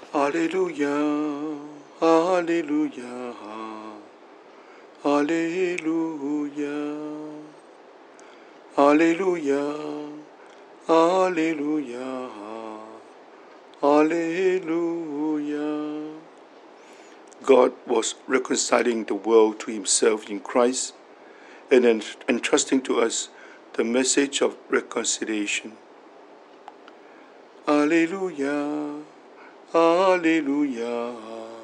Hallelujah, hallelujah, hallelujah, hallelujah, hallelujah, hallelujah. God was reconciling the world to himself in Christ and entrusting to us the message of reconciliation. Hallelujah, hallelujah,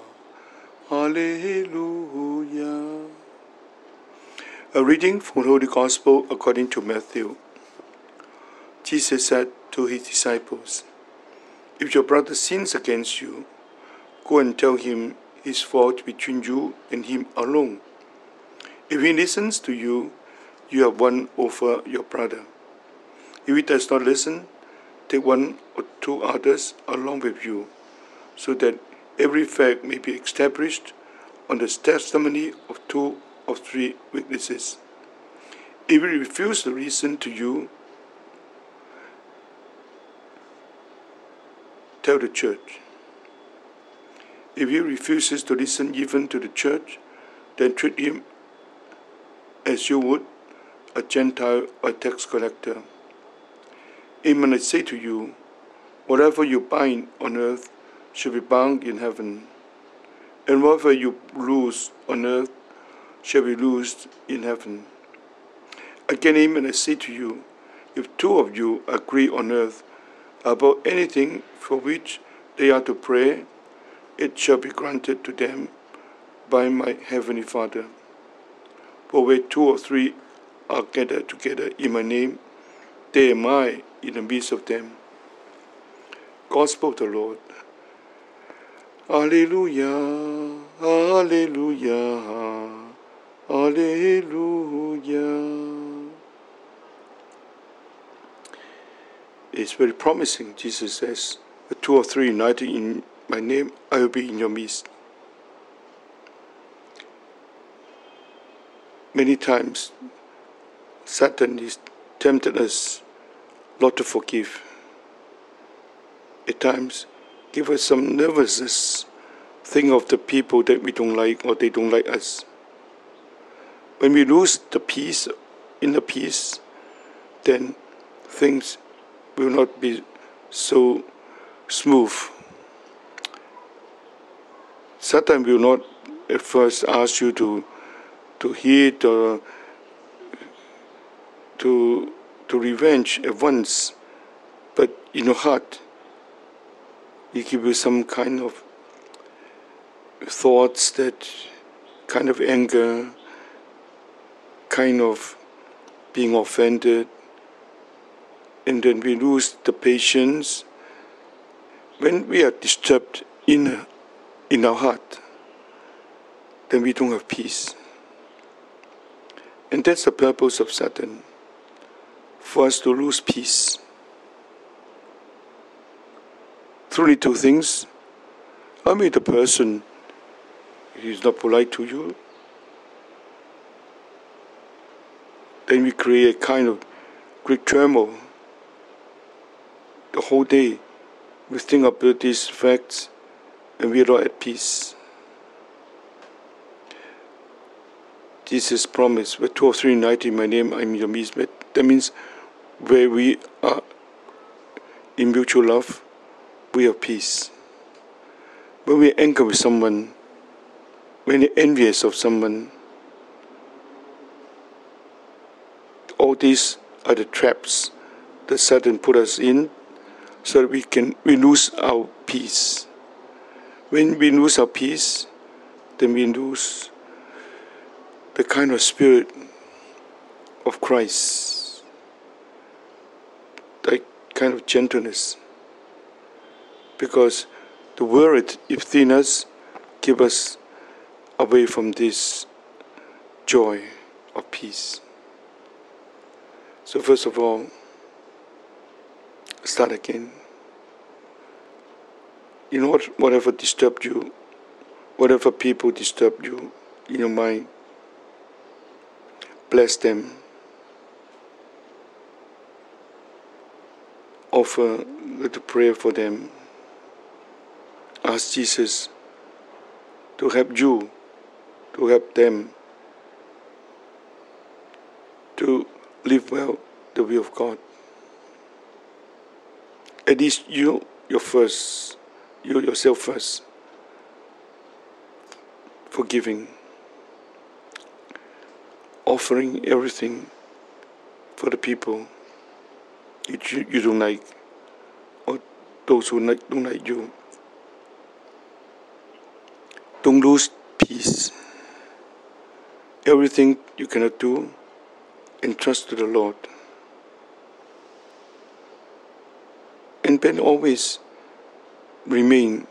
hallelujah. A reading from the Holy Gospel according to Matthew. Jesus said to his disciples, "If your brother sins against you, go and tell him his fault between you and him alone. If he listens to you, you have won over your brother. If he does not listen, take one or two others along with you, so that every fact may be established on the testimony of 2 or 3 witnesses. If he refuses to listen to you, tell the church. If he refuses to listen even to the church, then treat him as you would a Gentile or tax collector. Amen, I say to you, whatever you bind on earth shall be bound in heaven, and whatever you loose on earth shall be loosed in heaven. Again, amen, I say to you, if 2 of you agree on earth about anything for which they are to pray, it shall be granted to them by my heavenly Father. For where 2 or 3 are gathered together in my name, there am I in the midst of them." Gospel of the Lord. Hallelujah, hallelujah, hallelujah. It's very promising. Jesus says, "Where 2 or 3 united in my name, I will be in your midst." Many times, Satan is tempted us not to forgive. At times, give us some nervousness, think of the people that we don't like or they don't like us. When we lose the peace, inner peace, then things will not be so smooth. Satan will not at first ask you to hit or to revenge at once, but in your heart, he give you some kind of thoughts, that kind of anger, kind of being offended, and then we lose the patience. When we are disturbed in our heart, then we don't have peace. And that's the purpose of Satan, for us to lose peace. Through little things, I mean the person is not polite to you, then we create a kind of great turmoil. The whole day we think about these facts and we are not at peace. Jesus promised, "Where 2 or 3 united in my name, I am in your midst." That means where we are in mutual love, we have peace. When we are angry with someone, when we are envious of someone, all these are the traps that Satan put us in, so that we lose our peace. When we lose our peace, then we lose the kind of spirit of Christ, that kind of gentleness. Because the word within us gives us away from this joy of peace. So first of all, start again. You know, whatever disturbed you, whatever people disturbed you in your mind, bless them. Offer a little prayer for them. ask Jesus to help you, to help them, to live well the will of God. At least you yourself first, forgiving, offering everything for the people you don't like, or those who don't like you. Don't lose peace. Everything you cannot do, entrust to the Lord. And then always remain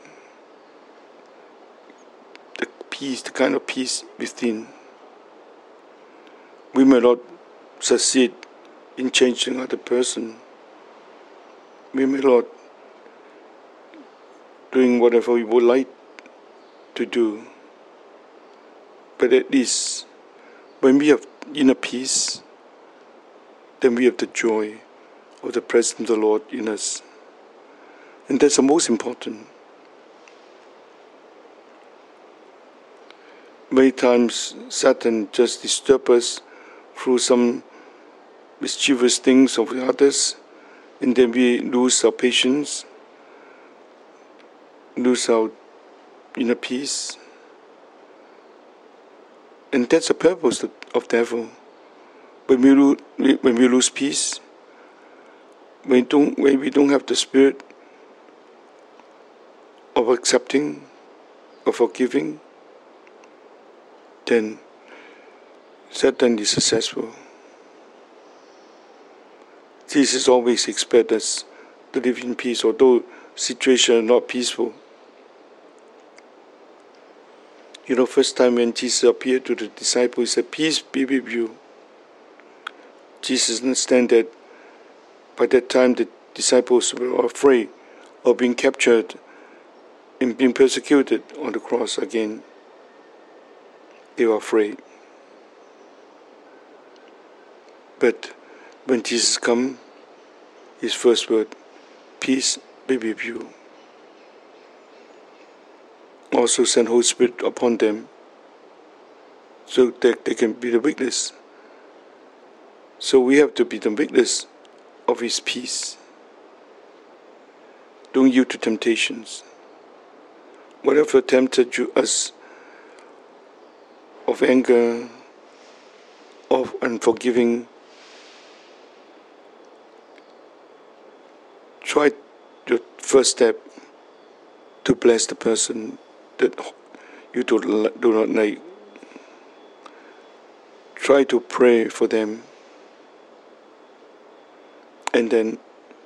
the peace, the kind of peace within. We may not succeed in changing other person. We may not doing whatever we would like to do. But at least when we have inner peace, then we have the joy of the presence of the Lord in us. And that's the most important. Many times Satan just disturbs us through some mischievous things of the others, and then we lose our patience, lose our inner peace. And that's the purpose of devil. When we lose peace, when we don't have the spirit of accepting, of forgiving, then Satan is successful. Jesus always expects us to live in peace, although situations are not peaceful. First time when Jesus appeared to the disciples, he said, "Peace be with you." Jesus understands that by that time the disciples were afraid of being captured and being persecuted on the cross again. They were afraid. But when Jesus comes, his first word, "Peace be with you." Also send Holy Spirit upon them so that they can be the witness. So we have to be the witness of his peace. Don't yield to temptations. Whatever tempted us of anger, of unforgiving, try your first step to bless the person that you do not like. Try to pray for them, and then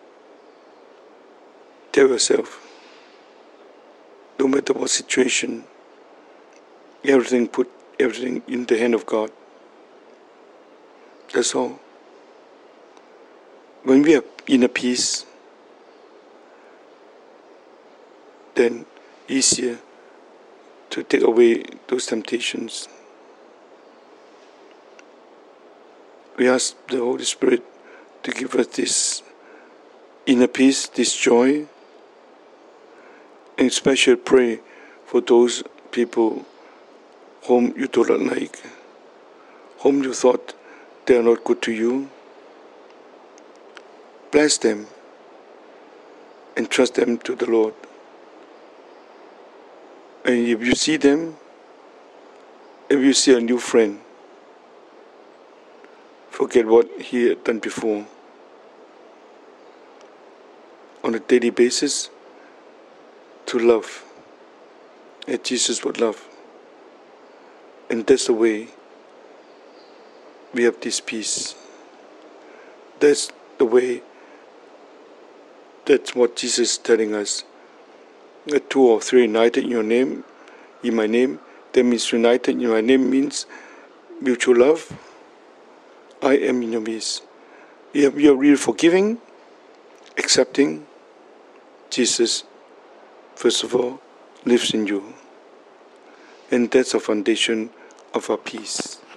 tell yourself, no matter what situation, put everything in the hand of God. That's all. When we have inner peace, then easier to take away those temptations. We ask the Holy Spirit to give us this inner peace, this joy, and especially pray for those people whom you do not like, whom you thought they are not good to you. Bless them and trust them to the Lord. And if you see them, if you see a new friend, forget what he had done before. On a daily basis, to love as Jesus would love. And that's the way we have this peace. That's the way, that's what Jesus is telling us. That 2 or 3 united in your name, in my name, that means united in my name means mutual love. I am in your midst. If you are really forgiving, accepting, Jesus, first of all, lives in you. And that's the foundation of our peace.